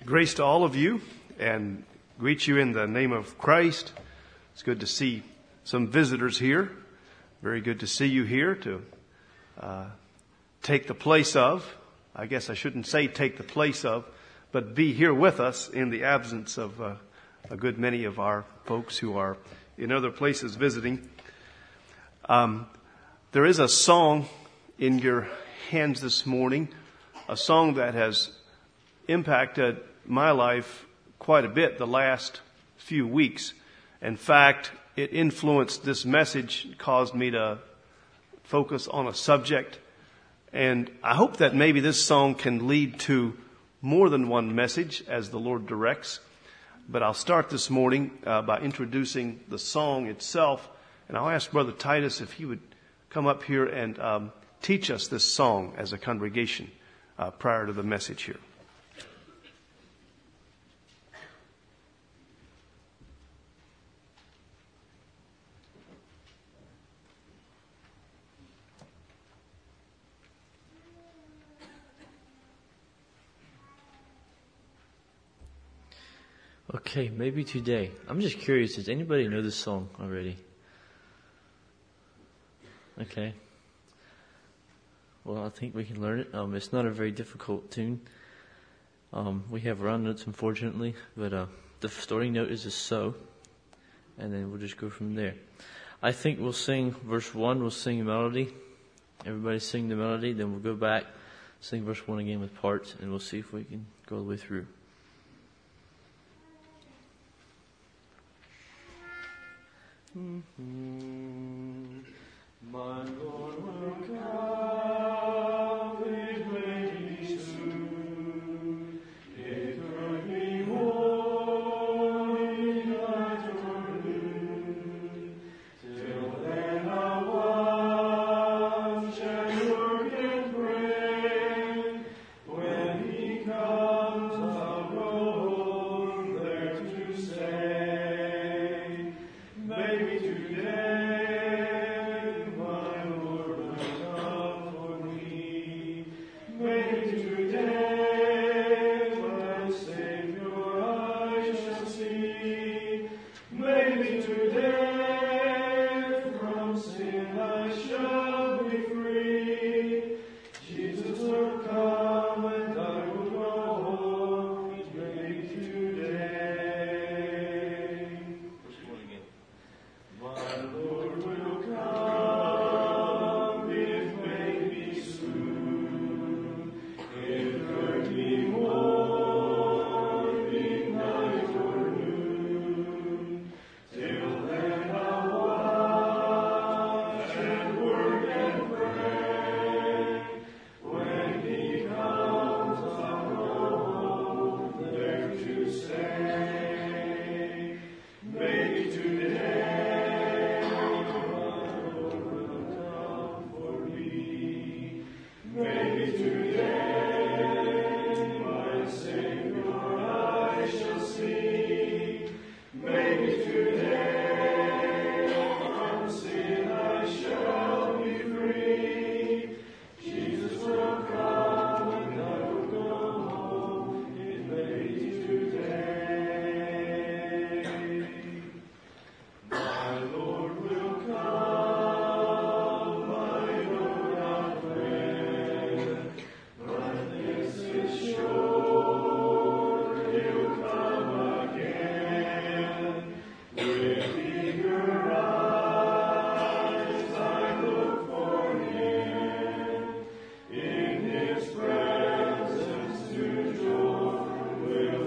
Grace to all of you, and greet you in the name of Christ. It's good to see some visitors here. Very good to see you here to take the place of, I guess I shouldn't say take the place of, but be here with us in the absence of a good many of our folks who are in other places visiting. There is a song in your hands this morning, a song that has impacted my life quite a bit the last few weeks. In fact, it influenced this message, caused me to focus on a subject. And I hope that maybe this song can lead to more than one message as the Lord directs. But I'll start this morning by introducing the song itself. And I'll ask Brother Titus if he would come up here and teach us this song as a congregation prior to the message here. Okay, maybe today. I'm just curious, does anybody know this song already? Okay. Well, I think we can learn it. It's not a very difficult tune. We have round notes, unfortunately, but the starting note is a so, and then we'll just go from there. I think we'll sing verse 1, we'll sing a melody. Everybody sing the melody, then we'll go back, sing verse 1 again with parts, and we'll see if we can go all the way through. My Lord will come, it may be soon. It could be morning, night, or noon. Till then I'll watch and work and pray. When He comes, I'll go home there to stay. Maybe today my Lord will come for me. Maybe today my Savior I shall see. Maybe today from sin I shall be free. Jesus will come and I will go home. Maybe today. Verse 1 again. My Lord will come, it may be soon. It could be morning, night, or noon. Till then I'll watch and work and pray. When He comes, I'll go home there to stay. Maybe today my Lord will come for me. Maybe today my Savior I shall see. Maybe today from sin I shall be free. Jesus will come and I will go home. It may be today. My Lord will come, I know not when, but this is sure, He'll come again. With eager eyes I look for Him. In His presence new joy will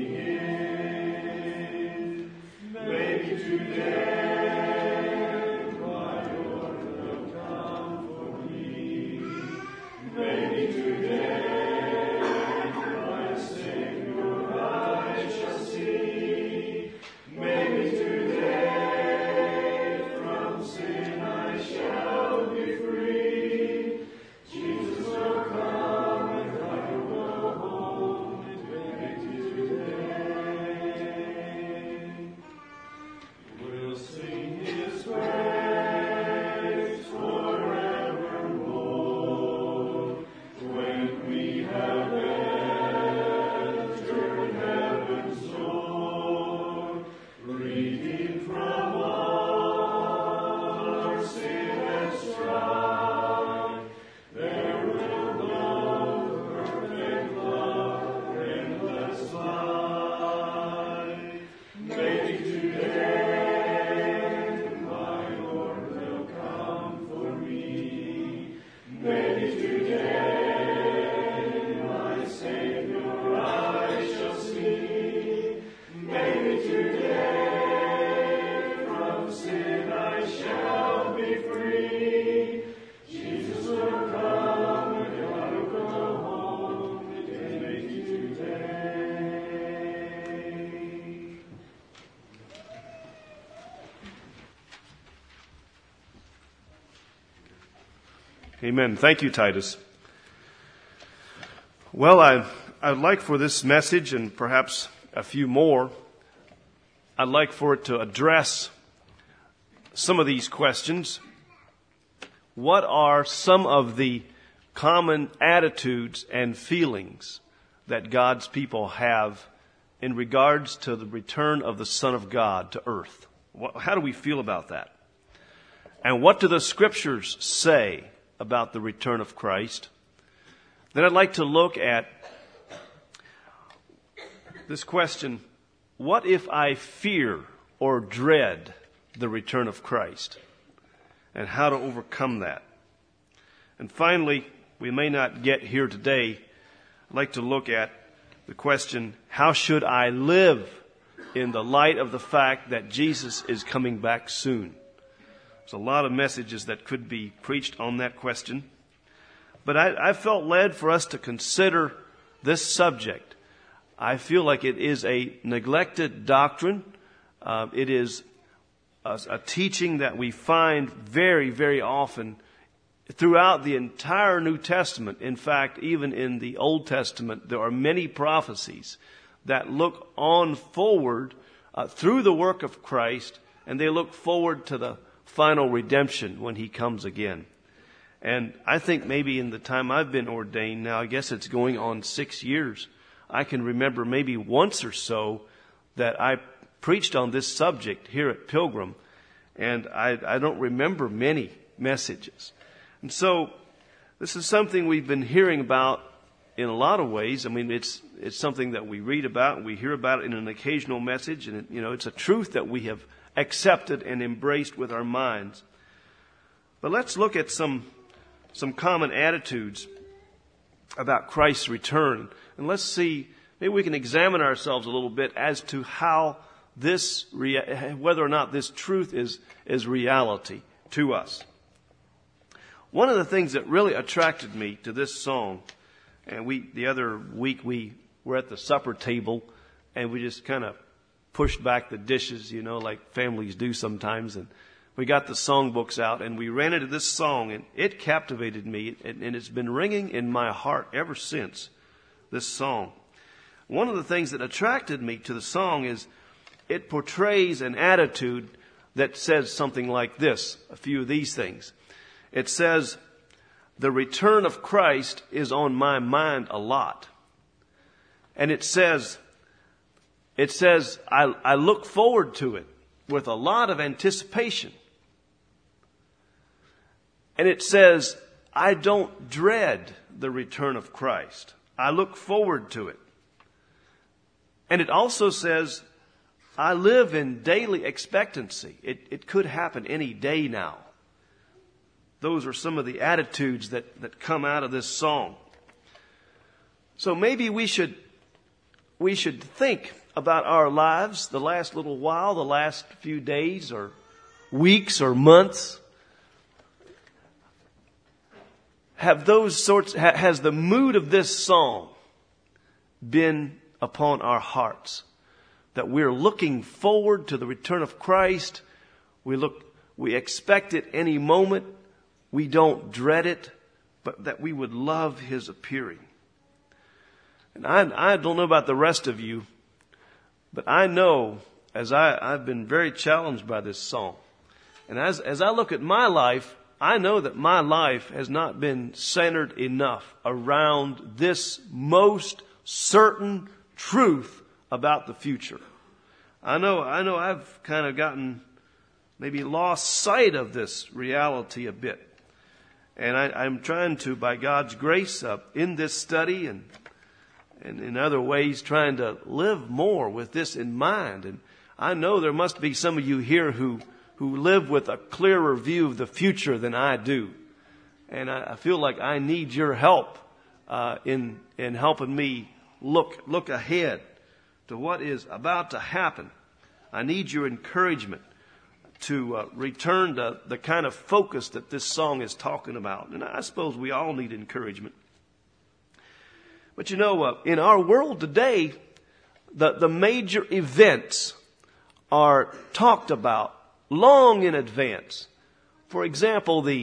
begin. Maybe today my Lord will come for me. Maybe today my Savior I shall see. Maybe today from sin I shall be free. Jesus will come and I will go home. Maybe today. We'll sing His praise forevermore. When Amen. Thank you, Titus. Well, I'd like for this message and perhaps a few more, I'd like for it to address some of these questions. What are some of the common attitudes and feelings that God's people have in regards to the return of the Son of God to earth? How do we feel about that? And what do the Scriptures say about the return of Christ? Then I'd like to look at this question, what if I fear or dread the return of Christ? And how to overcome that. And finally, we may not get here today, I'd like to look at the question, how should I live in the light of the fact that Jesus is coming back soon? There's a lot of messages that could be preached on that question. But I felt led for us to consider this subject. I feel like it is a neglected doctrine. It is a teaching that we find very, very often throughout the entire New Testament. In fact, even in the Old Testament, there are many prophecies that look on forward through the work of Christ, and they look forward to the final redemption when He comes again. And I think maybe in the time I've been ordained now, I guess it's going on 6 years, I can remember maybe once or so that I preached on this subject here at Pilgrim, and I don't remember many messages. And so this is something we've been hearing about in a lot of ways. I mean, it's something that we read about and we hear about it in an occasional message, and it's a truth that we have accepted and embraced with our minds. But let's look at some common attitudes about Christ's return, and let's see, maybe we can examine ourselves a little bit as to how whether or not this truth is reality to us. One of the things that really attracted me to this song, and the other week we were at the supper table and we just kind of pushed back the dishes, like families do sometimes, and we got the songbooks out and we ran into this song, and it captivated me, and it's been ringing in my heart ever since, this song. One of the things that attracted me to the song is it portrays an attitude that says something like this, a few of these things. It says, the return of Christ is on my mind a lot. And it says, I look forward to it with a lot of anticipation. And it says, I don't dread the return of Christ. I look forward to it. And it also says, I live in daily expectancy. It could happen any day now. Those are some of the attitudes that come out of this song. So maybe we should think about our lives the last little while, the last few days or weeks or months. Has the mood of this song been upon our hearts? That we're looking forward to the return of Christ. We expect it any moment. We don't dread it, but that we would love His appearing. And I don't know about the rest of you, but I know, as I've been very challenged by this song, and as I look at my life, I know that my life has not been centered enough around this most certain truth about the future. I know I've kind of maybe lost sight of this reality a bit. And I'm trying to, by God's grace, in this study and in other ways, trying to live more with this in mind. And I know there must be some of you here who live with a clearer view of the future than I do. And I feel like I need your help in helping me look ahead to what is about to happen. I need your encouragement to return to the kind of focus that this song is talking about. And I suppose we all need encouragement. But in our world today, the major events are talked about long in advance. For example, the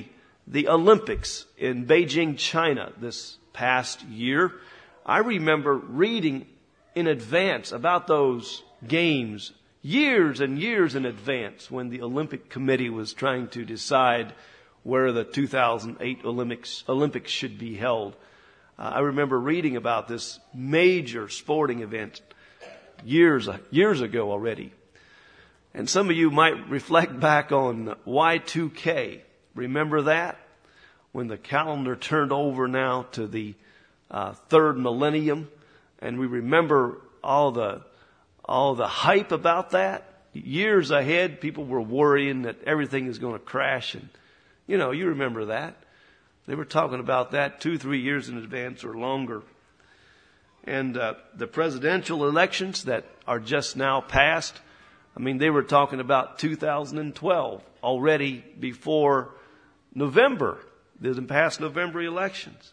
the Olympics in Beijing, China this past year, I remember reading in advance about those games years and years in advance when the Olympic Committee was trying to decide where the 2008 Olympics should be held. I remember reading about this major sporting event years ago already. And some of you might reflect back on Y2K. Remember that? When the calendar turned over now to the third millennium, and we remember all the hype about that. Years ahead, people were worrying that everything is going to crash, and you remember that. They were talking about that 2-3 years in advance or longer. And the presidential elections that are just now passed, they were talking about 2012 already before November, the past November elections.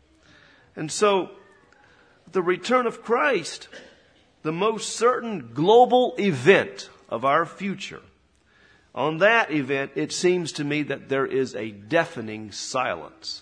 And so the return of Christ, the most certain global event of our future, on that event, it seems to me that there is a deafening silence.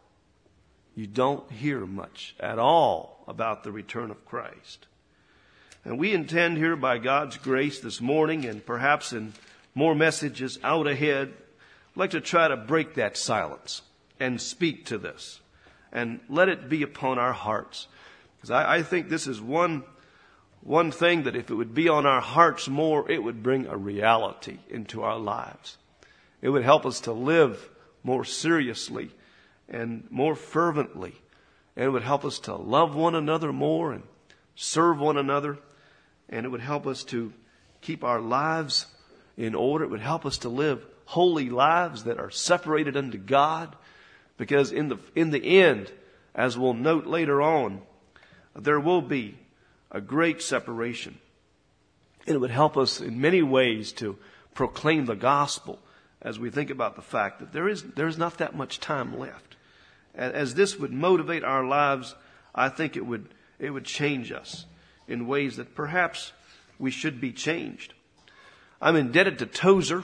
You don't hear much at all about the return of Christ. And we intend here by God's grace this morning, and perhaps in more messages out ahead, I'd like to try to break that silence and speak to this and let it be upon our hearts. Because I think this is one thing that if it would be on our hearts more, it would bring a reality into our lives. It would help us to live more seriously and more fervently. And it would help us to love one another more and serve one another. And it would help us to keep our lives in order. It would help us to live holy lives that are separated unto God. Because in the end, as we'll note later on, there will be a great separation. And it would help us in many ways to proclaim the gospel as we think about the fact that there's not that much time left. As this would motivate our lives, I think it would change us in ways that perhaps we should be changed. I'm indebted to Tozer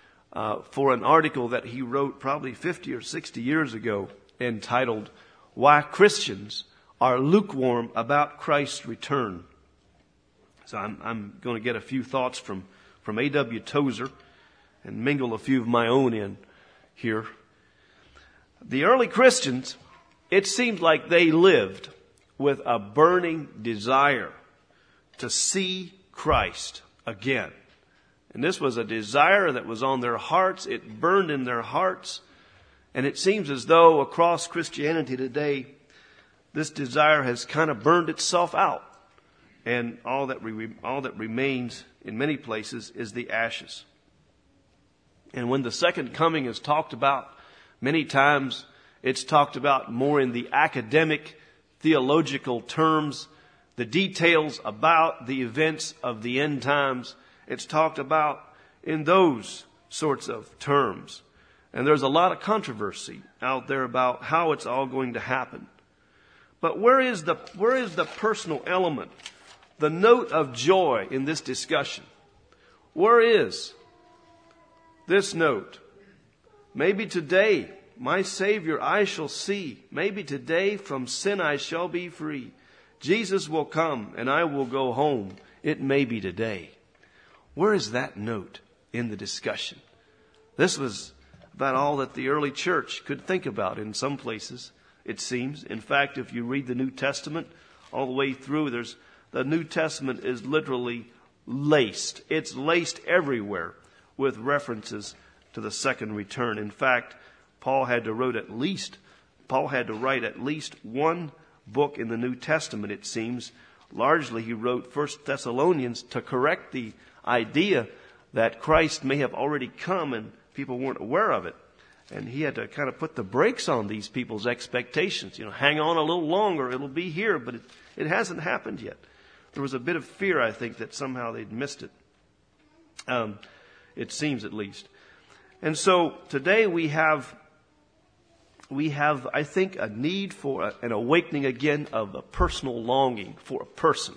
for an article that he wrote probably 50 or 60 years ago entitled, "Why Christians Are Lukewarm About Christ's Return." So I'm going to get a few thoughts from A.W. Tozer and mingle a few of my own in here. The early Christians, it seemed like they lived with a burning desire to see Christ again. And this was a desire that was on their hearts. It burned in their hearts. And it seems as though across Christianity today, this desire has kind of burned itself out. And all that remains in many places is the ashes. And when the second coming is talked about, many times it's talked about more in the academic, theological terms, the details about the events of the end times. It's talked about in those sorts of terms. And there's a lot of controversy out there about how it's all going to happen. But where is the personal element, the note of joy in this discussion? Where is this note? Maybe today, my Savior I shall see. Maybe today from sin I shall be free. Jesus will come and I will go home. It may be today. Where is that note in the discussion? This was about all that the early church could think about in some places, it seems. In fact, if you read the New Testament all the way through, the New Testament is literally laced. It's laced everywhere with references to the second return. In fact, Paul had to write at least one book in the New Testament, it seems. Largely, he wrote 1 Thessalonians to correct the idea that Christ may have already come and people weren't aware of it. And he had to kind of put the brakes on these people's expectations. Hang on a little longer, it'll be here, but it hasn't happened yet. There was a bit of fear, I think, that somehow they'd missed it. It seems at least. And so today we have, I think, a need for an awakening again of a personal longing for a person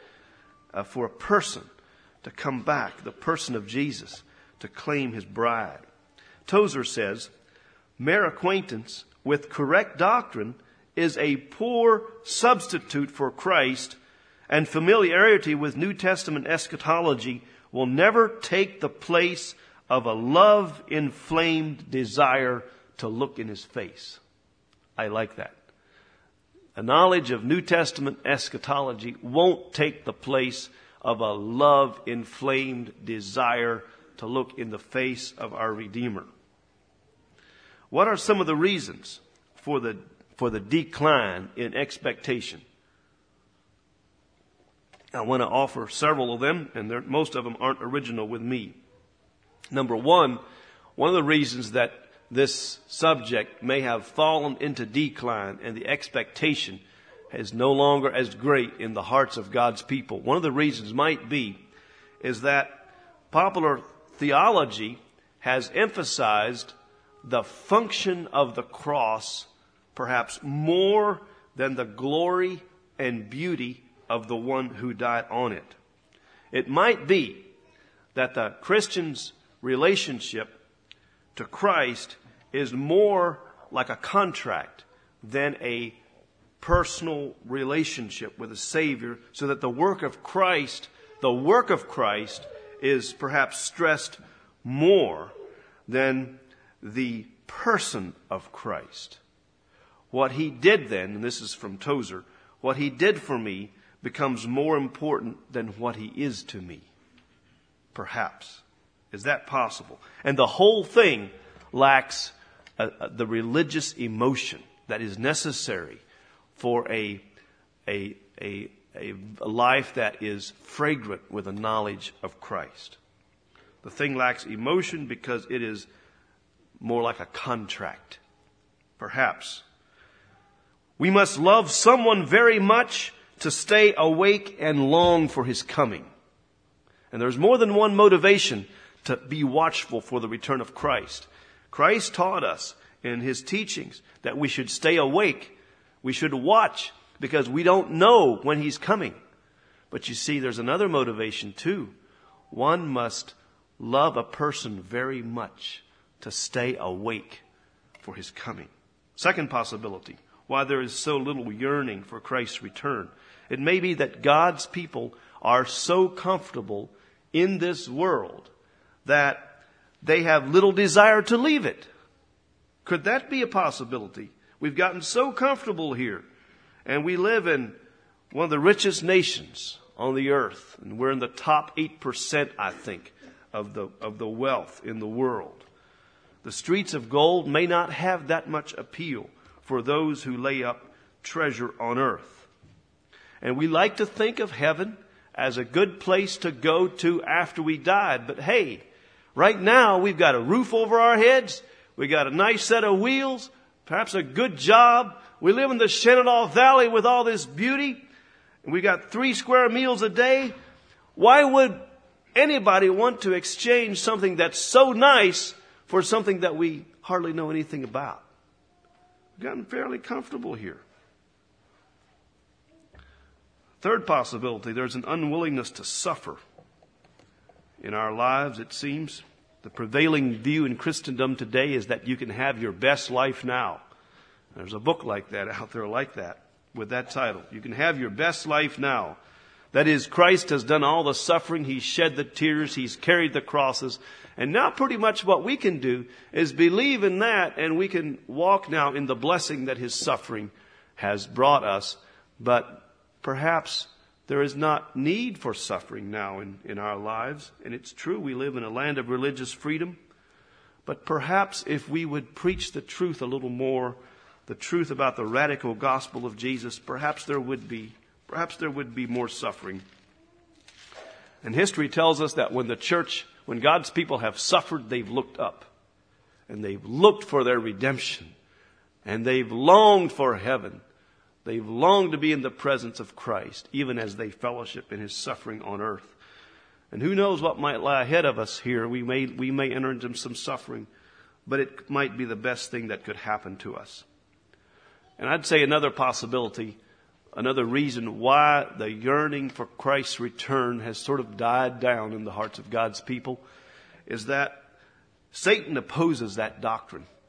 to come back, the person of Jesus, to claim his bride. Tozer says, Mere acquaintance with correct doctrine is a poor substitute for Christ, and familiarity with New Testament eschatology will never take the place of a love-inflamed desire to look in His face. I like that. A knowledge of New Testament eschatology won't take the place of a love-inflamed desire to look in the face of our Redeemer. What are some of the reasons for the decline in expectation? I want to offer several of them, and most of them aren't original with me. Number one of the reasons that this subject may have fallen into decline and the expectation is no longer as great in the hearts of God's people. One of the reasons might be is that popular theology has emphasized the function of the cross perhaps more than the glory and beauty of the one who died on it. It might be that the Christian's relationship to Christ is more like a contract than a personal relationship with a Savior, so that the work of Christ is perhaps stressed more than the person of Christ. What He did then, and this is from Tozer, what He did for me becomes more important than what He is to me. Perhaps. Is that possible? And the whole thing lacks the religious emotion that is necessary for a life that is fragrant with a knowledge of Christ. The thing lacks emotion because it is more like a contract. Perhaps. We must love someone very much to stay awake and long for His coming. And there's more than one motivation to be watchful for the return of Christ. Christ taught us in His teachings that we should stay awake. We should watch because we don't know when He's coming. But you see, there's another motivation too. One must love a person very much to stay awake for His coming. Second possibility, why there is so little yearning for Christ's return. It may be that God's people are so comfortable in this world that they have little desire to leave it. Could that be a possibility? We've gotten so comfortable here, and we live in one of the richest nations on the earth, and we're in the top 8%, I think, of the wealth in the world. The streets of gold may not have that much appeal for those who lay up treasure on earth. And we like to think of heaven as a good place to go to after we died. But hey, right now we've got a roof over our heads. We got a nice set of wheels, perhaps a good job. We live in the Shenandoah Valley with all this beauty. And we got 3 square meals a day. Why would anybody want to exchange something that's so nice for something that we hardly know anything about? We've gotten fairly comfortable here. Third possibility, there's an unwillingness to suffer. In our lives, it seems, the prevailing view in Christendom today is that you can have your best life now. There's a book like that out there like that, with that title. You can have your best life now. That is, Christ has done all the suffering. He's shed the tears. He's carried the crosses. And now pretty much what we can do is believe in that, and we can walk now in the blessing that His suffering has brought us. But perhaps there is not need for suffering now in our lives. And it's true, we live in a land of religious freedom. But perhaps if we would preach the truth a little more, the truth about the radical gospel of Jesus, perhaps there would be more suffering. And history tells us that when God's people have suffered, they've looked up. And they've looked for their redemption. And they've longed for heaven. They've longed to be in the presence of Christ, even as they fellowship in His suffering on earth. And who knows what might lie ahead of us here. We may enter into some suffering, but it might be the best thing that could happen to us. And I'd say another possibility, another reason why the yearning for Christ's return has sort of died down in the hearts of God's people, is that Satan opposes that doctrine.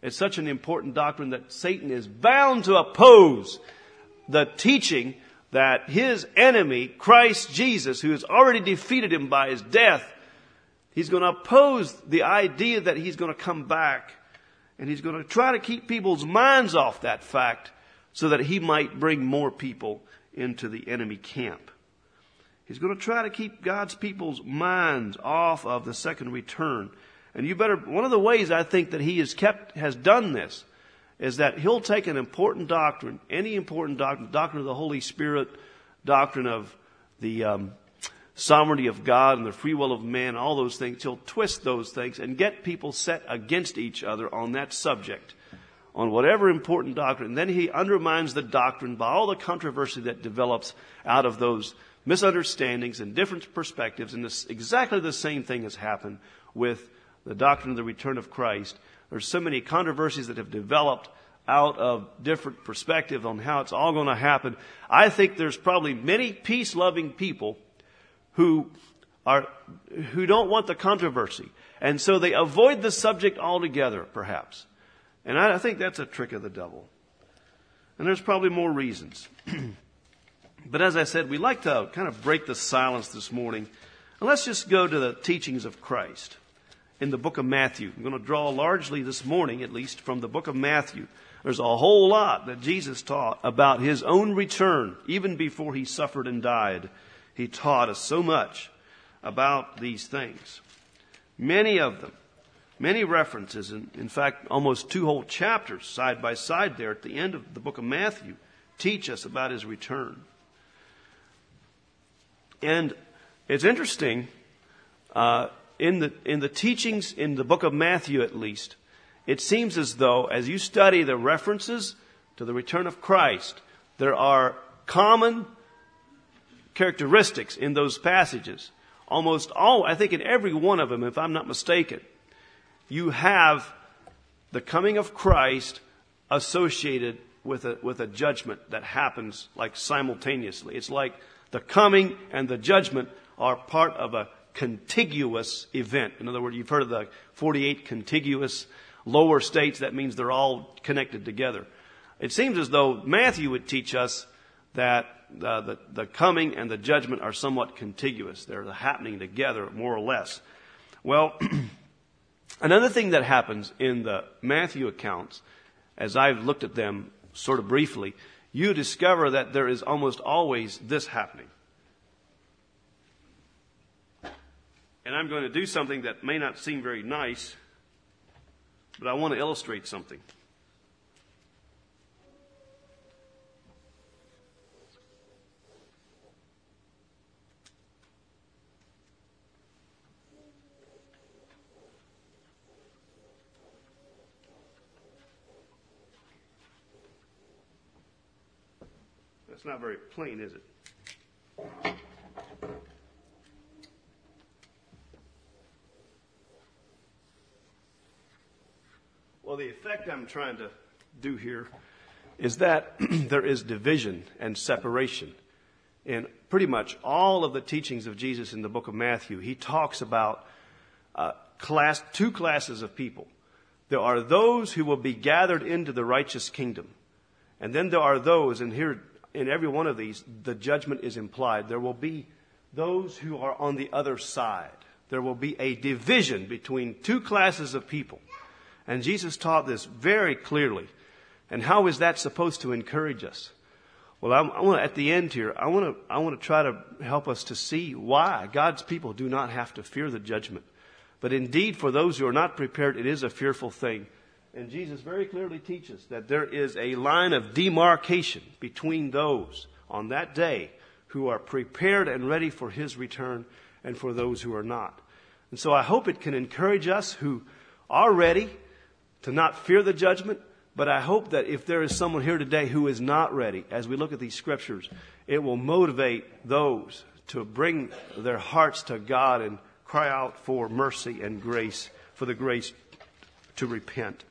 It's such an important doctrine that Satan is bound to oppose the teaching that his enemy, Christ Jesus, who has already defeated him by his death, he's going to oppose the idea that he's going to come back. And he's going to try to keep people's minds off that fact so that he might bring more people into the enemy camp. He's going to try to keep God's people's minds off of the second return. And one of the ways I think that he has done this is that he'll take an important doctrine, any important doctrine of the Holy Spirit, doctrine of the sovereignty of God and the free will of man, all those things. He'll twist those things and get people set against each other on that subject, on whatever important doctrine. And then he undermines the doctrine by all the controversy that develops out of those misunderstandings and different perspectives. And exactly the same thing has happened with the doctrine of the return of Christ. There's so many controversies that have developed out of different perspectives on how it's all going to happen. I think there's probably many peace-loving people who don't want the controversy. And so they avoid the subject altogether, perhaps. And I think that's a trick of the devil. And there's probably more reasons. But as I said, we like to kind of break the silence this morning. And let's just go to the teachings of Christ in the book of Matthew. I'm going to draw largely this morning, at least, from the book of Matthew. There's a whole lot that Jesus taught about his own return, even before he suffered and died. He taught us so much about these things. Many of them, many references, in fact, almost 2 whole chapters side by side there at the end of the book of Matthew teach us about his return. And it's interesting, in the teachings in the book of Matthew at least, it seems as though as you study the references to the return of Christ, there are common characteristics in those passages. Almost all, I think in every one of them, if I'm not mistaken, you have the coming of Christ associated with a judgment that happens like simultaneously. It's like the coming and the judgment are part of a contiguous event. In other words, you've heard of the 48 contiguous lower states. That means they're all connected together. It seems as though Matthew would teach us that the coming and the judgment are somewhat contiguous. They're happening together, more or less. Well, another thing that happens in the Matthew accounts, as I've looked at them sort of briefly, you discover that there is almost always this happening. And I'm going to do something that may not seem very nice, but I want to illustrate something. That's not very plain, is it? Well, the effect I'm trying to do here is that there is division and separation in pretty much all of the teachings of Jesus in the book of Matthew. He talks about two classes of people. There are those who will be gathered into the righteous kingdom. And then there are those, and here in every one of these, the judgment is implied. There will be those who are on the other side. There will be a division between two classes of people. And Jesus taught this very clearly. And how is that supposed to encourage us? Well, I want at the end here, I want to try to help us to see why God's people do not have to fear the judgment. But indeed, for those who are not prepared, it is a fearful thing. And Jesus very clearly teaches that there is a line of demarcation between those on that day who are prepared and ready for his return and for those who are not. And so I hope it can encourage us who are ready to not fear the judgment. But I hope that if there is someone here today who is not ready, as we look at these scriptures, it will motivate those to bring their hearts to God and cry out for mercy and grace, for the grace to repent.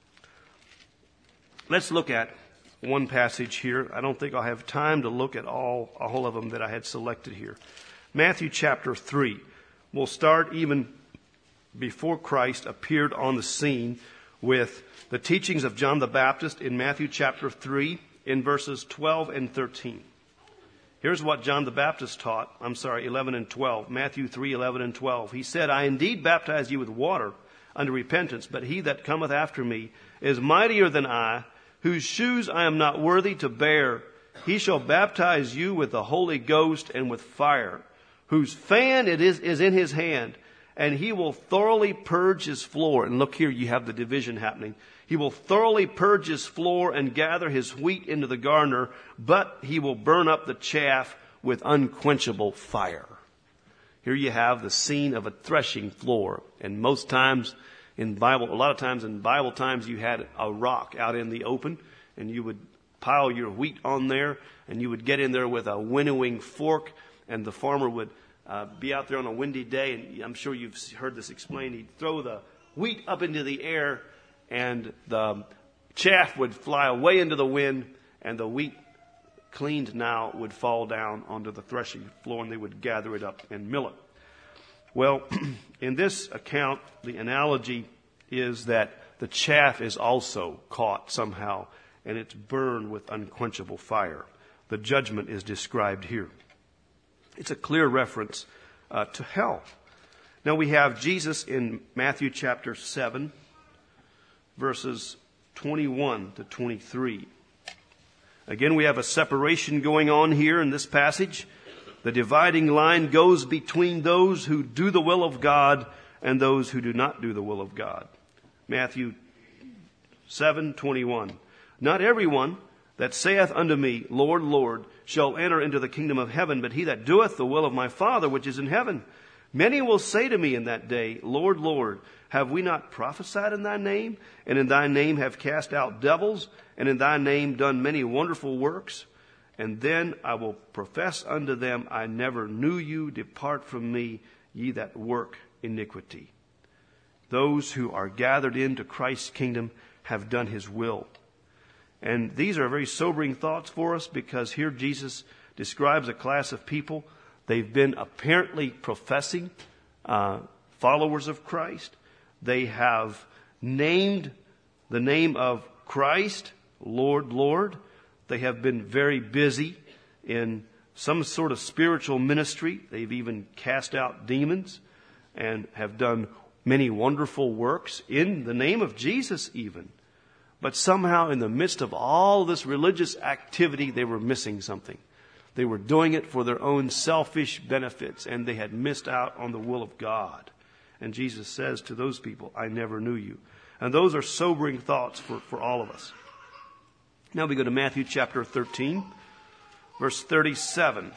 Let's look at one passage here. I don't think I'll have time to look at all of them that I had selected here. Matthew chapter 3. We'll start even before Christ appeared on the scene. with the teachings of John the Baptist in Matthew chapter 3 in verses 12 and 13. Here's what John the Baptist taught. 11 and 12. Matthew 3, 11 and 12. He said, I indeed baptize you with water unto repentance, but he that cometh after me is mightier than I, whose shoes I am not worthy to bear. He shall baptize you with the Holy Ghost and with fire, whose fan it is in his hand, and he will thoroughly purge his floor. And look here, you have the division happening. He will thoroughly purge his floor and gather his wheat into the garner, but he will burn up the chaff with unquenchable fire. Here you have the scene of a threshing floor. And a lot of times in Bible times, you had a rock out in the open, and you would pile your wheat on there, and you would get in there with a winnowing fork, and the farmer would be out there on a windy day, and I'm sure you've heard this explained. He'd throw the wheat up into the air, and the chaff would fly away into the wind, and the wheat cleaned now would fall down onto the threshing floor, and they would gather it up and mill it. Well, in this account, the analogy is that the chaff is also caught somehow, and it's burned with unquenchable fire. The judgment is described here. It's a clear reference to hell. Now we have Jesus in Matthew chapter 7, verses 21 to 23. Again, we have a separation going on here in this passage. The dividing line goes between those who do the will of God and those who do not do the will of God. Matthew 7:21. Not everyone that saith unto me, Lord, Lord, shall enter into the kingdom of heaven, but he that doeth the will of my Father which is in heaven. Many will say to me in that day, Lord, Lord, have we not prophesied in thy name, and in thy name have cast out devils, and in thy name done many wonderful works? And then I will profess unto them, I never knew you. Depart from me, ye that work iniquity. Those who are gathered into Christ's kingdom have done his will. And these are very sobering thoughts for us, because here Jesus describes a class of people. They've been apparently professing followers of Christ. They have named the name of Christ, Lord, Lord. They have been very busy in some sort of spiritual ministry. They've even cast out demons and have done many wonderful works in the name of Jesus even. But somehow in the midst of all this religious activity, they were missing something. They were doing it for their own selfish benefits, and they had missed out on the will of God. And Jesus says to those people, I never knew you. And those are sobering thoughts for all of us. Now we go to Matthew chapter 13, verse 37.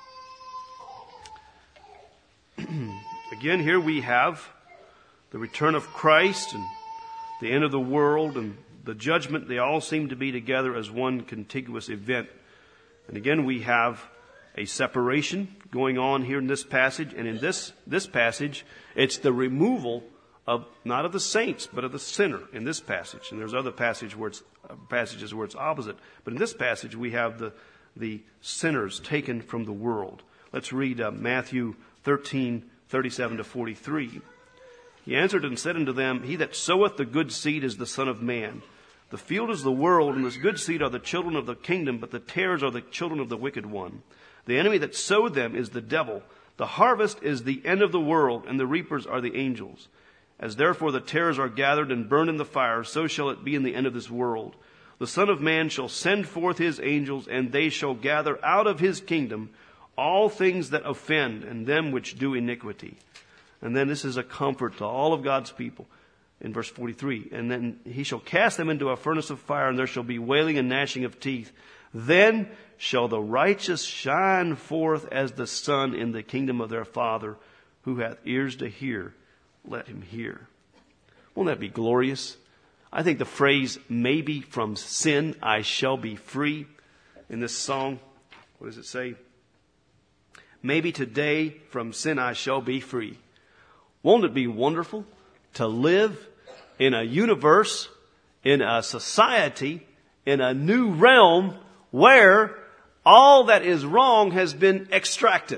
Again, here we have the return of Christ and the end of the world and the judgment. They all seem to be together as one contiguous event. And again, we have a separation going on here in this passage. And in this passage, it's the removal of, not of the saints, but of the sinner in this passage. And there's other passages where it's opposite. But in this passage, we have the sinners taken from the world. Let's read Matthew 13, 37 to 43. He answered and said unto them, He that soweth the good seed is the Son of Man. The field is the world, and this good seed are the children of the kingdom, but the tares are the children of the wicked one. The enemy that sowed them is the devil. The harvest is the end of the world, and the reapers are the angels. As therefore the tares are gathered and burned in the fire, so shall it be in the end of this world. The Son of Man shall send forth his angels, and they shall gather out of his kingdom all things that offend, and them which do iniquity. And then this is a comfort to all of God's people. In verse 43, and then he shall cast them into a furnace of fire, and there shall be wailing and gnashing of teeth. Then shall the righteous shine forth as the sun in the kingdom of their Father. Who hath ears to hear, let him hear. Won't that be glorious? I think the phrase, maybe from sin I shall be free, in this song, what does it say? Maybe today from sin I shall be free. Won't it be wonderful to live in a universe, in a society, in a new realm where all that is wrong has been extracted.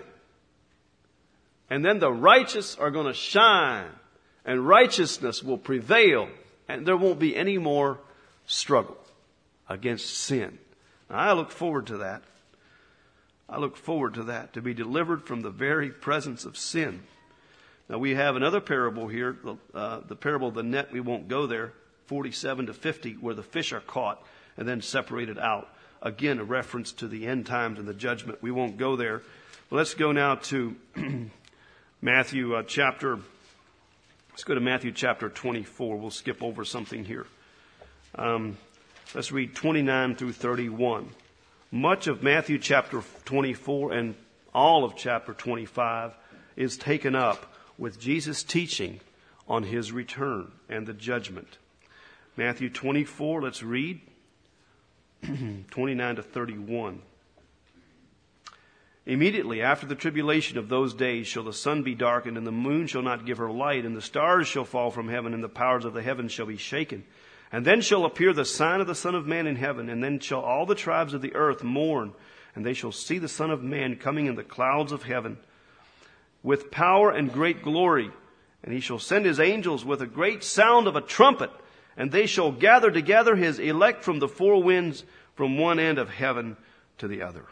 And then the righteous are going to shine, and righteousness will prevail. And there won't be any more struggle against sin. Now, I look forward to that. I look forward to that, to be delivered from the very presence of sin. Now, we have another parable here, the parable of the net. We won't go there, 47 to 50, where the fish are caught and then separated out. Again, a reference to the end times and the judgment. We won't go there. But let's go now to Matthew let's go to Matthew chapter 24. We'll skip over something here. Let's read 29 through 31. Much of Matthew chapter 24 and all of chapter 25 is taken up with Jesus' teaching on his return and the judgment. Matthew 24, let's read 29 to 31. Immediately after the tribulation of those days shall the sun be darkened, and the moon shall not give her light, and the stars shall fall from heaven, and the powers of the heavens shall be shaken. And then shall appear the sign of the Son of Man in heaven, and then shall all the tribes of the earth mourn, and they shall see the Son of Man coming in the clouds of heaven with power and great glory. And he shall send his angels with a great sound of a trumpet, and they shall gather together his elect from the four winds, from one end of heaven to the other.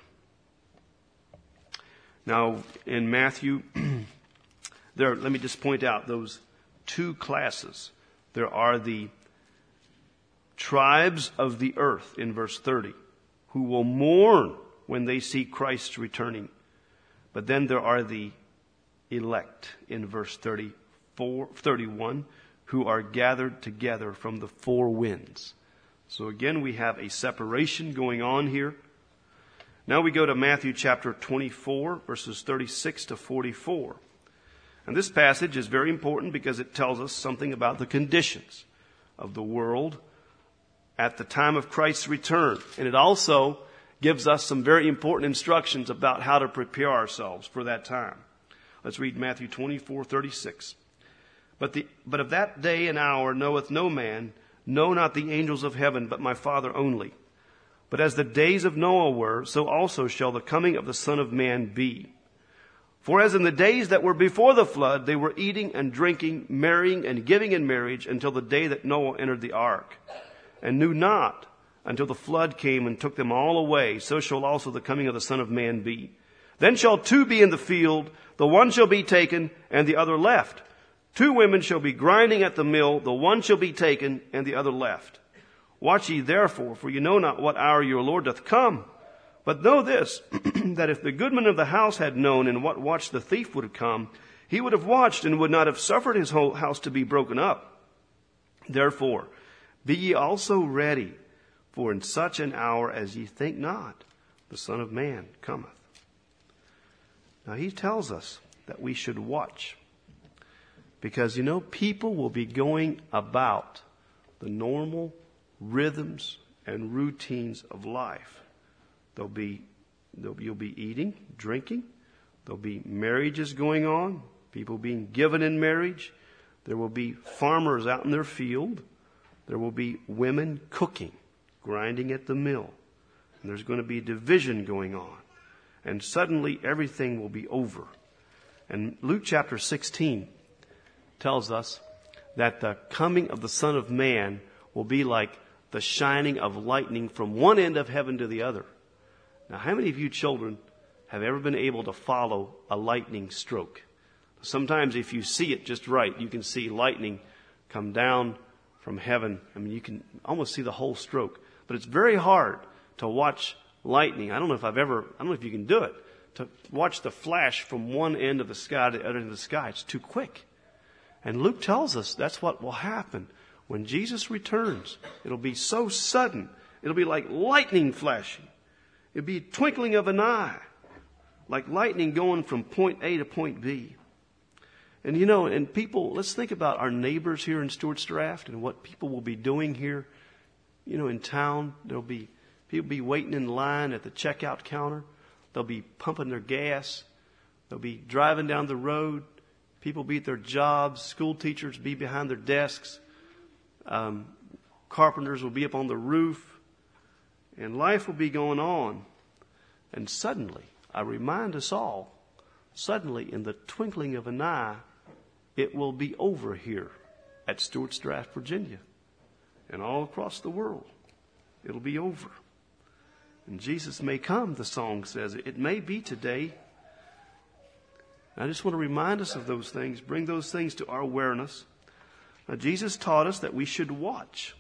Now, in Matthew, let me just point out those two classes. There are the tribes of the earth in verse 30, who will mourn when they see Christ returning. But then there are the elect in verse 31, who are gathered together from the four winds. So again, we have a separation going on here. Now we go to Matthew chapter 24, verses 36 to 44. And this passage is very important because it tells us something about the conditions of the world at the time of Christ's return. And it also gives us some very important instructions about how to prepare ourselves for that time. Let's read Matthew 24:36. But of that day and hour knoweth no man, no, not the angels of heaven, but my Father only. But as the days of Noah were, so also shall the coming of the Son of Man be. For as in the days that were before the flood, they were eating and drinking, marrying and giving in marriage, until the day that Noah entered the ark, and knew not until the flood came and took them all away, so shall also the coming of the Son of Man be. Then shall two be in the field, the one shall be taken, and the other left. Two women shall be grinding at the mill, the one shall be taken, and the other left. Watch ye therefore, for you know not what hour your Lord doth come. But know this, that if the goodman of the house had known in what watch the thief would have come, he would have watched and would not have suffered his whole house to be broken up. Therefore, be ye also ready, for in such an hour as ye think not, the Son of Man cometh. Now he tells us that we should watch. Because, people will be going about the normal rhythms and routines of life. You'll be eating, drinking. There'll be marriages going on, people being given in marriage. There will be farmers out in their field. There will be women cooking, grinding at the mill. And there's going to be division going on. And suddenly everything will be over. And Luke chapter 16 tells us that the coming of the Son of Man will be like the shining of lightning from one end of heaven to the other. Now, how many of you children have ever been able to follow a lightning stroke? Sometimes if you see it just right, you can see lightning come down from heaven. I mean, you can almost see the whole stroke. But it's very hard to watch lightning. I don't know if you can do it, to watch the flash from one end of the sky to the other end of the sky. It's too quick. And Luke tells us that's what will happen when Jesus returns. It'll be so sudden. It'll be like lightning flashing. It'll be a twinkling of an eye, like lightning going from point A to point B. And and people, let's think about our neighbors here in Stewart's Draft and what people will be doing here, in town. There'll be people be waiting in line at the checkout counter. They'll be pumping their gas. They'll be driving down the road. People be at their jobs. School teachers be behind their desks. Carpenters will be up on the roof. And life will be going on. And suddenly, I remind us all, suddenly in the twinkling of an eye, it will be over here at Stewart's Draft, Virginia. and all across the world. It'll be over. And Jesus may come, the song says. It may be today. I just want to remind us of those things, bring those things to our awareness. Now, Jesus taught us that we should watch.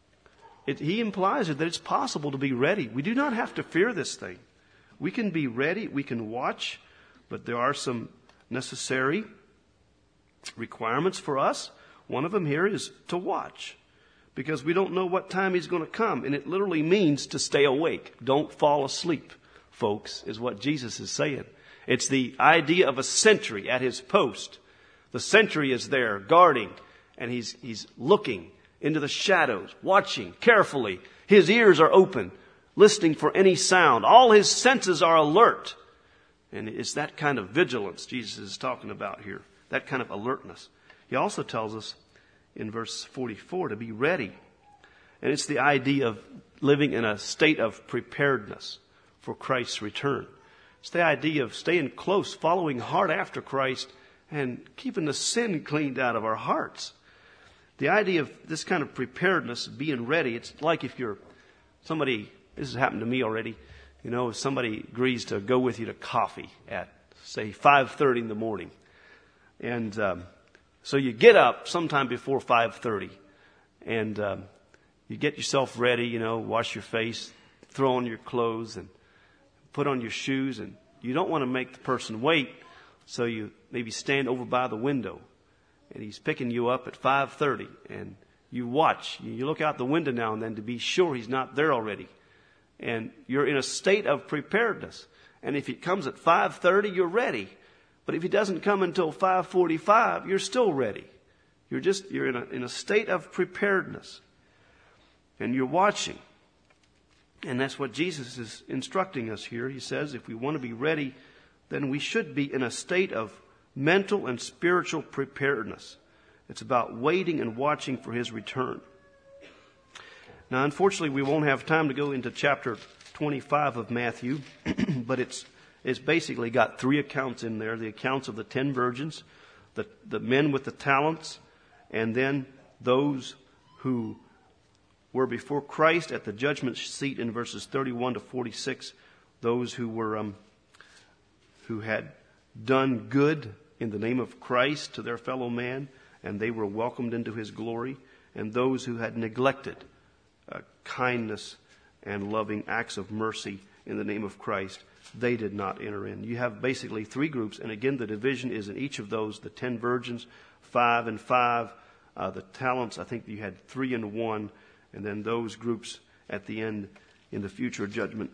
He implies that it's possible to be ready. We do not have to fear this thing. We can be ready, we can watch, but there are some necessary requirements for us. One of them here is to watch, because we don't know what time he's going to come. And it literally means to stay awake. Don't fall asleep, folks, is what Jesus is saying. It's the idea of a sentry at his post. The sentry is there guarding, and he's looking into the shadows, watching carefully. His ears are open, listening for any sound. All his senses are alert. And it's that kind of vigilance Jesus is talking about here, that kind of alertness. He also tells us in verse 44 to be ready. And it's the idea of living in a state of preparedness for Christ's return. It's the idea of staying close, following hard after Christ, and keeping the sin cleaned out of our hearts. The idea of this kind of preparedness, being ready, it's like if you're somebody, this has happened to me already, if somebody agrees to go with you to coffee at, say, 5:30 in the morning. And so you get up sometime before 5:30, and you get yourself ready, wash your face, throw on your clothes, and put on your shoes. And you don't want to make the person wait, so you maybe stand over by the window. And he's picking you up at 5:30, and you watch. You look out the window now and then to be sure he's not there already. And you're in a state of preparedness. And if he comes at 5:30, you're ready. But if he doesn't come until 5:45, you're still ready. You're in a state of preparedness. And you're watching. And that's what Jesus is instructing us here. He says if we want to be ready, then we should be in a state of mental and spiritual preparedness. It's about waiting and watching for his return. Now, unfortunately, we won't have time to go into chapter 25 of Matthew, but it's basically got three accounts in there. The accounts of the 10 virgins, the men with the talents, and then those who were before Christ at the judgment seat in verses 31 to 46, those who had done good in the name of Christ to their fellow man, and they were welcomed into his glory, and those who had neglected kindness and loving acts of mercy in the name of Christ, they did not enter in. You have basically three groups, and again, the division is in each of those: the 10 virgins, 5 and 5, the talents, I think you had 3 and 1, and then those groups at the end in the future judgment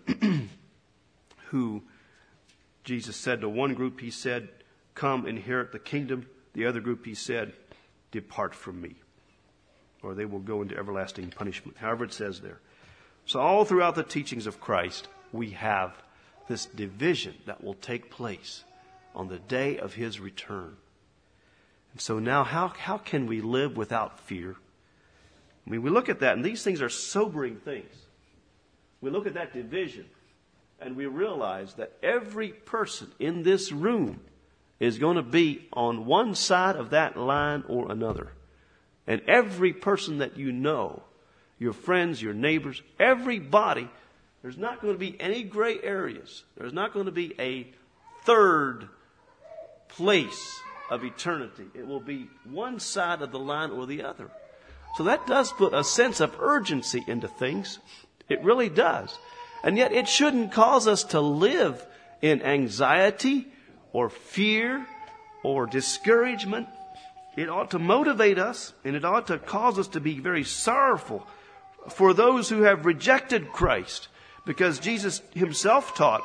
who Jesus said to one group, he said, "Come, inherit the kingdom." The other group, he said, "Depart from me," or they will go into everlasting punishment. However it says there. So all throughout the teachings of Christ, we have this division that will take place on the day of his return. And so now how can we live without fear? I mean, we look at that, and these things are sobering things. We look at that division, and we realize that every person in this room is going to be on one side of that line or another. And every person that you know, your friends, your neighbors, everybody, there's not going to be any gray areas. There's not going to be a third place of eternity. It will be one side of the line or the other. So that does put a sense of urgency into things. It really does. And yet it shouldn't cause us to live in anxiety or fear or discouragement. It ought to motivate us, and it ought to cause us to be very sorrowful for those who have rejected Christ. Because Jesus himself taught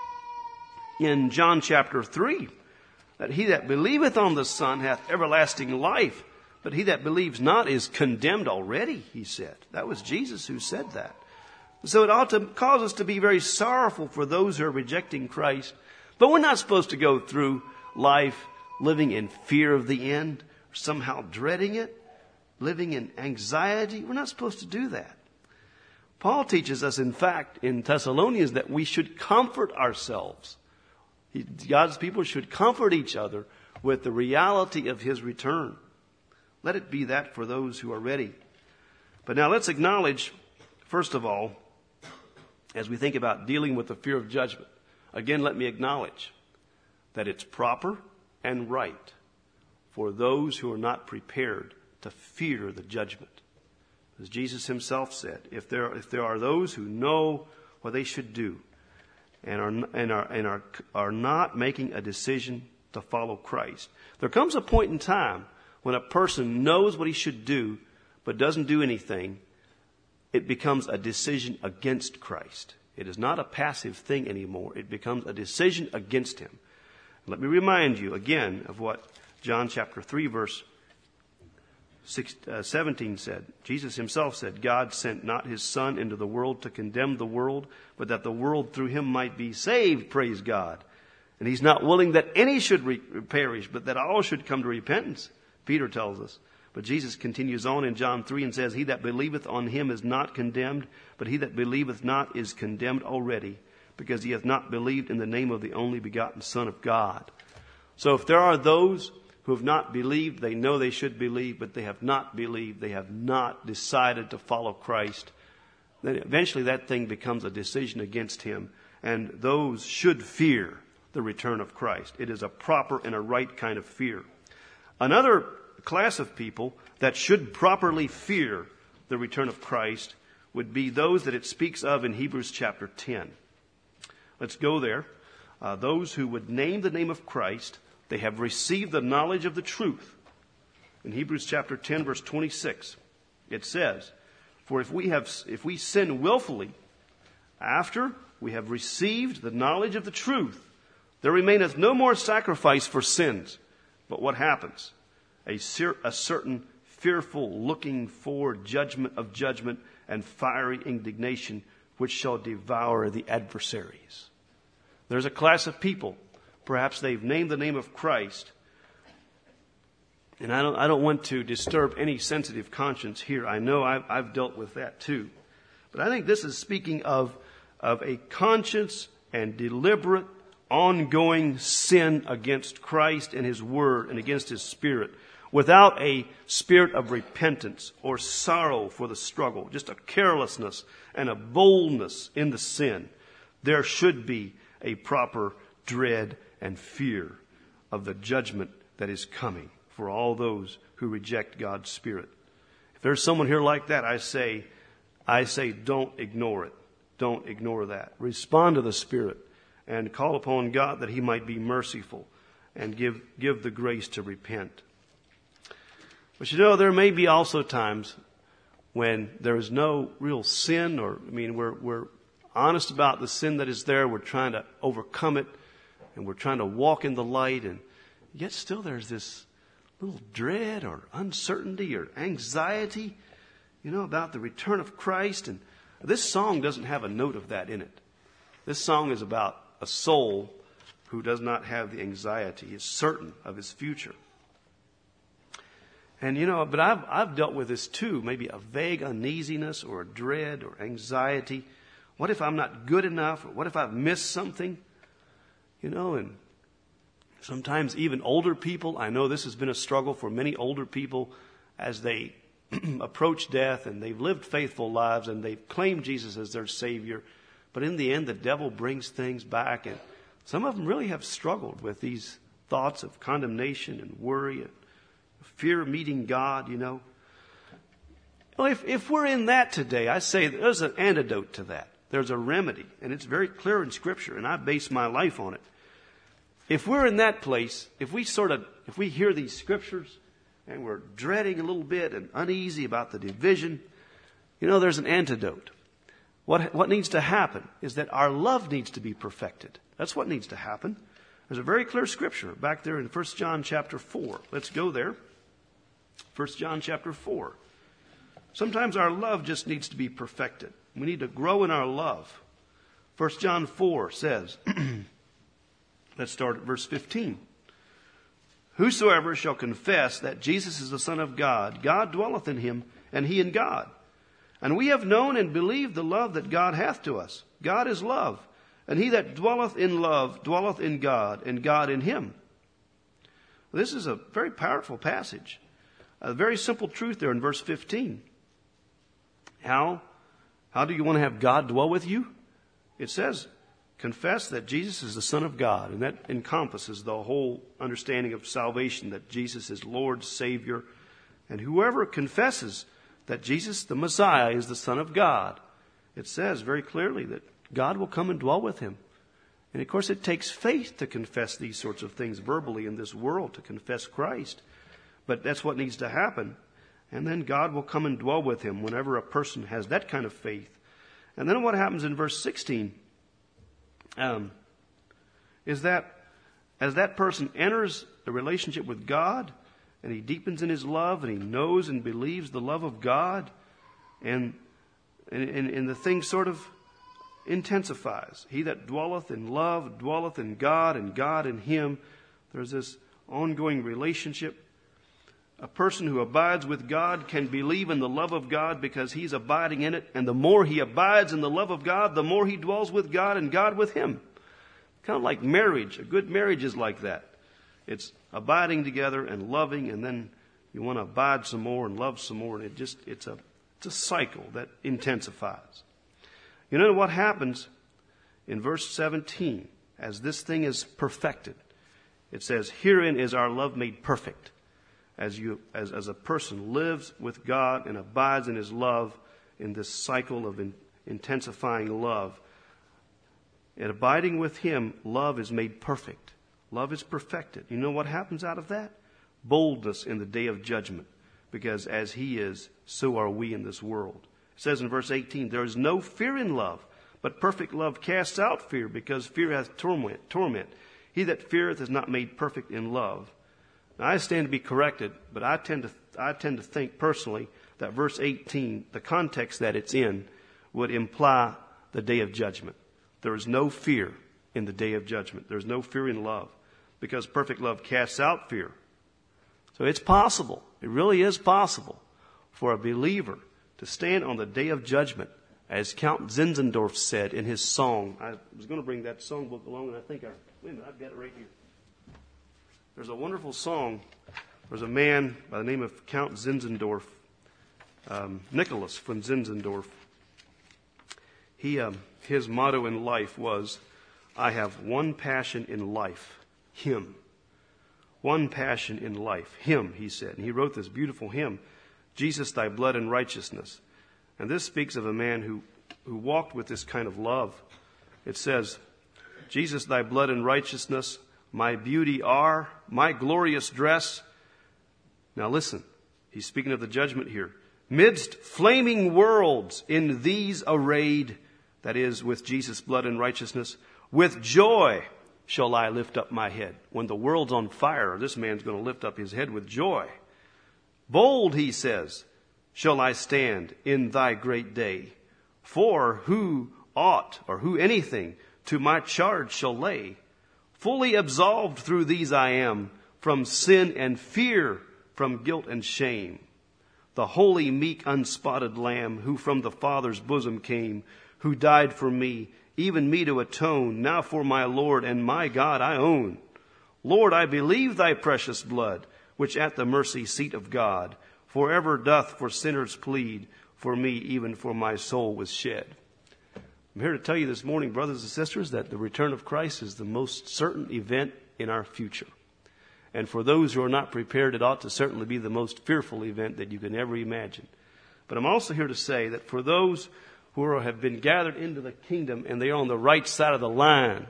in John chapter 3 that he that believeth on the Son hath everlasting life, but he that believes not is condemned already, he said. That was Jesus who said that. So it ought to cause us to be very sorrowful for those who are rejecting Christ. But we're not supposed to go through life living in fear of the end, or somehow dreading it, living in anxiety. We're not supposed to do that. Paul teaches us, in fact, in Thessalonians, that we should comfort ourselves. God's people should comfort each other with the reality of his return. Let it be that for those who are ready. But now let's acknowledge, first of all, as we think about dealing with the fear of judgment, again, let me acknowledge that it's proper and right for those who are not prepared to fear the judgment. As Jesus himself said, if there are those who know what they should do and are not making a decision to follow Christ, there comes a point in time when a person knows what he should do but doesn't do anything. It becomes a decision against Christ. It is not a passive thing anymore. It becomes a decision against him. Let me remind you again of what John chapter 3 verse 17 said. Jesus himself said, God sent not his Son into the world to condemn the world, but that the world through him might be saved, praise God. And he's not willing that any should perish, but that all should come to repentance, Peter tells us. But Jesus continues on in John 3 and says, he that believeth on him is not condemned, but he that believeth not is condemned already, because he hath not believed in the name of the only begotten Son of God. So if there are those who have not believed, they know they should believe, but they have not believed, they have not decided to follow Christ, then eventually that thing becomes a decision against him, and those should fear the return of Christ. It is a proper and a right kind of fear. Another class of people that should properly fear the return of Christ would be those that it speaks of in Hebrews chapter 10. Let's go there. Those who would name the name of Christ, they have received the knowledge of the truth. In Hebrews chapter 10 verse 26, it says, for if we sin willfully after we have received the knowledge of the truth, there remaineth no more sacrifice for sins. But what happens? A certain fearful looking for judgment and fiery indignation which shall devour the adversaries. There's a class of people, perhaps they've named the name of Christ, and I don't want to disturb any sensitive conscience here. I know I've dealt with that too. But I think this is speaking of a conscious and deliberate ongoing sin against Christ and his word and against his spirit, without a spirit of repentance or sorrow for the struggle, just a carelessness and a boldness in the sin. There should be a proper dread and fear of the judgment that is coming for all those who reject God's Spirit. If there's someone here like that, I say, don't ignore it. Don't ignore that. Respond to the Spirit and call upon God that he might be merciful and give the grace to repent. But there may be also times when there is no real sin, we're honest about the sin that is there. We're trying to overcome it, and we're trying to walk in the light, and yet still there's this little dread or uncertainty or anxiety, about the return of Christ. And this song doesn't have a note of that in it. This song is about a soul who does not have the anxiety. He's certain of his future. And but I've dealt with this too, maybe a vague uneasiness or a dread or anxiety. What if I'm not good enough? Or what if I've missed something? And sometimes even older people, I know this has been a struggle for many older people as they approach death and they've lived faithful lives and they've claimed Jesus as their Savior. But in the end, the devil brings things back, and some of them really have struggled with these thoughts of condemnation and worry and fear of meeting God, Well, if we're in that today, I say there's an antidote to that. There's a remedy, and it's very clear in Scripture, and I base my life on it. If we're in that place, if we hear these Scriptures and we're dreading a little bit and uneasy about the division, there's an antidote. What needs to happen is that our love needs to be perfected. That's what needs to happen. There's a very clear Scripture back there in 1 John chapter 4. Let's go there. 1 John chapter 4. Sometimes our love just needs to be perfected. We need to grow in our love. 1 John 4 says, let's start at verse 15. Whosoever shall confess that Jesus is the Son of God, God dwelleth in him, and he in God. And we have known and believed the love that God hath to us. God is love. And he that dwelleth in love dwelleth in God, and God in him. This is a very powerful passage. A very simple truth there in verse 15. How do you want to have God dwell with you? It says, confess that Jesus is the Son of God. And that encompasses the whole understanding of salvation, that Jesus is Lord, Savior. And whoever confesses that Jesus, the Messiah, is the Son of God, it says very clearly that God will come and dwell with him. And of course, it takes faith to confess these sorts of things verbally in this world, to confess Christ. But that's what needs to happen. And then God will come and dwell with him whenever a person has that kind of faith. And then what happens in verse 16 is that as that person enters the relationship with God, and he deepens in his love, and he knows and believes the love of God, and the thing sort of intensifies. He that dwelleth in love dwelleth in God, and God in him. There's this ongoing relationship. A person who abides with God can believe in the love of God because he's abiding in it. And the more he abides in the love of God, the more he dwells with God and God with him. Kind of like marriage. A good marriage is like that. It's abiding together and loving, and then you want to abide some more and love some more. And it's a cycle that intensifies. You know what happens in verse 17? As this thing is perfected, it says, herein is our love made perfect. As a person lives with God and abides in his love, in this cycle of intensifying love, and abiding with him, love is made perfect. Love is perfected. You know what happens out of that? Boldness in the day of judgment. Because as he is, so are we in this world. It says in verse 18, there is no fear in love, but perfect love casts out fear, because fear hath torment. He that feareth is not made perfect in love. Now, I stand to be corrected, but I tend to think personally that verse 18, the context that it's in, would imply the day of judgment. There is no fear in the day of judgment. There is no fear in love, because perfect love casts out fear. So it's possible, it really is possible, for a believer to stand on the day of judgment, as Count Zinzendorf said in his song. I was going to bring that songbook along, and I think I've got it right here. There's a wonderful song. There's a man by the name of Count Zinzendorf, Nicholas von Zinzendorf. His motto in life was, I have one passion in life, him. One passion in life, him, he said. And he wrote this beautiful hymn, Jesus, thy blood and righteousness. And this speaks of a man who walked with this kind of love. It says, Jesus, thy blood and righteousness, my beauty are, my glorious dress. Now listen, he's speaking of the judgment here. Midst flaming worlds in these arrayed, that is, with Jesus' blood and righteousness, with joy shall I lift up my head. When the world's on fire, this man's going to lift up his head with joy. Bold, he says, shall I stand in thy great day. For who aught, or who anything, to my charge shall lay. Fully absolved through these I am, from sin and fear, from guilt and shame. The holy, meek, unspotted Lamb, who from the Father's bosom came, who died for me, even me to atone, now for my Lord and my God I own. Lord, I believe thy precious blood, which at the mercy seat of God forever doth for sinners plead, for me, even for my soul was shed. I'm here to tell you this morning, brothers and sisters, that the return of Christ is the most certain event in our future. And for those who are not prepared, it ought to certainly be the most fearful event that you can ever imagine. But I'm also here to say that for those who have been gathered into the kingdom and they are on the right side of the line,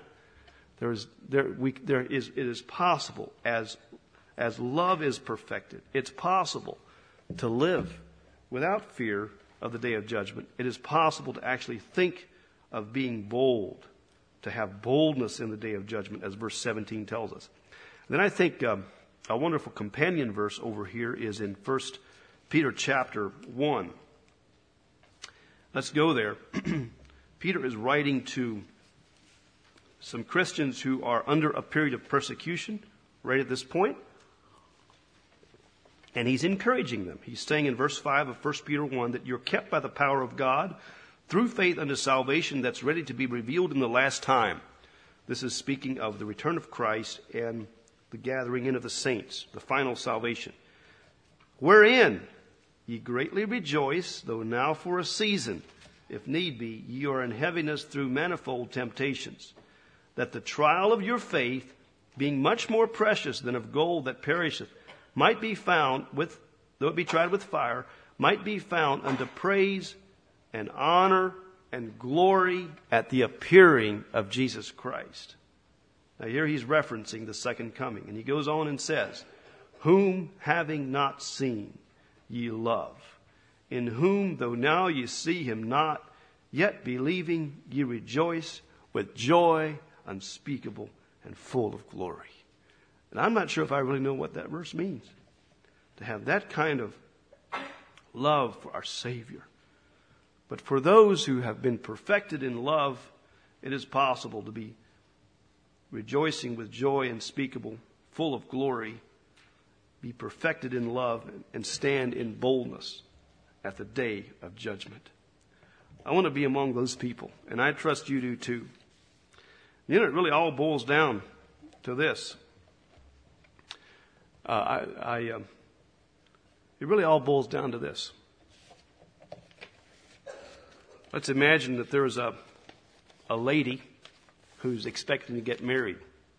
it is possible, as love is perfected, it's possible to live without fear of the day of judgment. It is possible to actually think of being bold, to have boldness in the day of judgment, as verse 17 tells us. And then I think a wonderful companion verse over here is in 1 Peter chapter 1. Let's go there. Peter is writing to some Christians who are under a period of persecution right at this point. And he's encouraging them. He's saying in verse 5 of 1 Peter 1 that you're kept by the power of God through faith unto salvation that's ready to be revealed in the last time. This is speaking of the return of Christ and the gathering in of the saints, the final salvation. Wherein ye greatly rejoice, though now for a season, if need be, ye are in heaviness through manifold temptations, that the trial of your faith, being much more precious than of gold that perisheth, might be found with, though it be tried with fire, might be found unto praise and honor and glory at the appearing of Jesus Christ. Now here he's referencing the second coming. And he goes on and says, whom having not seen ye love, in whom though now ye see him not, yet believing ye rejoice with joy unspeakable and full of glory. And I'm not sure if I really know what that verse means. To have that kind of love for our Savior. But for those who have been perfected in love, it is possible to be rejoicing with joy unspeakable, full of glory, be perfected in love, and stand in boldness at the day of judgment. I want to be among those people, and I trust you do too. You know, it really all boils down to this. It really all boils down to this. Let's imagine that there's a lady who's expecting to get married.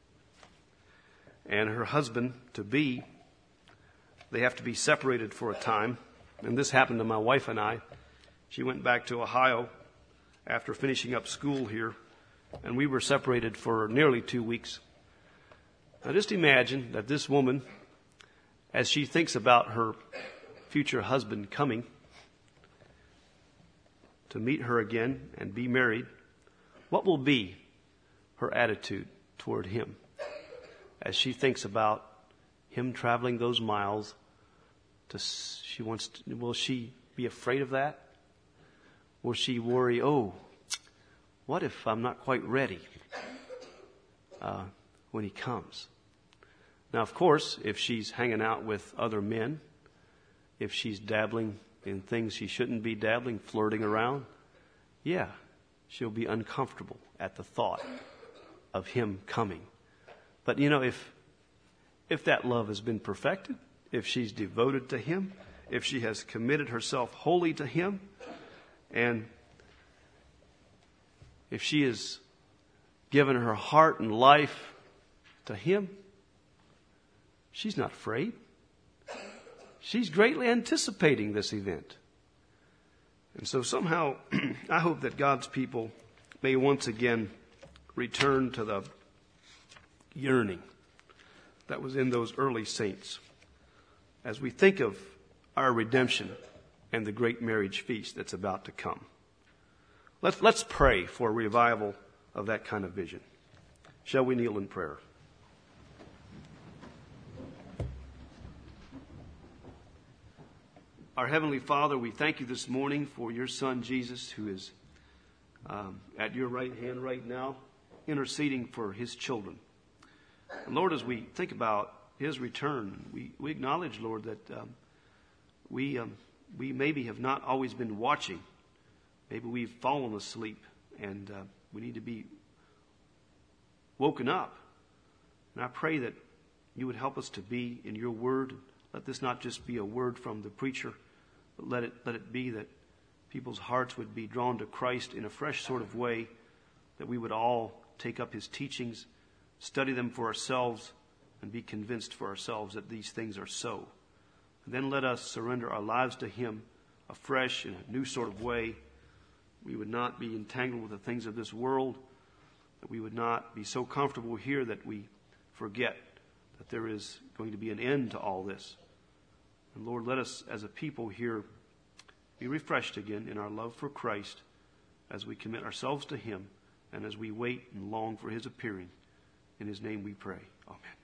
And her husband to be, they have to be separated for a time. And this happened to my wife and I. She went back to Ohio after finishing up school here. And we were separated for nearly 2 weeks. Now just imagine that this woman, as she thinks about her future husband coming to meet her again and be married, what will be her attitude toward him as she thinks about him traveling those miles? Will she be afraid of that? Will she worry, what if I'm not quite ready when he comes? Now, of course, if she's hanging out with other men, if she's dabbling in things she shouldn't be dabbling, flirting around, yeah, she'll be uncomfortable at the thought of him coming. But you know, if that love has been perfected, if she's devoted to him, if she has committed herself wholly to him, and if she has given her heart and life to him, she's not afraid. She's greatly anticipating this event. And so somehow, I hope that God's people may once again return to the yearning that was in those early saints as we think of our redemption and the great marriage feast that's about to come. Let's pray for a revival of that kind of vision. Shall we kneel in prayer? Our Heavenly Father, we thank you this morning for your Son, Jesus, who is at your right hand right now, interceding for his children. And Lord, as we think about his return, we acknowledge, Lord, that we maybe have not always been watching. Maybe we've fallen asleep, and we need to be woken up. And I pray that you would help us to be in your word. Let this not just be a word from the preacher, but let it be that people's hearts would be drawn to Christ in a fresh sort of way, that we would all take up his teachings, study them for ourselves, and be convinced for ourselves that these things are so. And then let us surrender our lives to him afresh in a new sort of way. We would not be entangled with the things of this world, that we would not be so comfortable here that we forget that there is going to be an end to all this. And Lord, let us as a people here be refreshed again in our love for Christ as we commit ourselves to him and as we wait and long for his appearing. In his name we pray. Amen.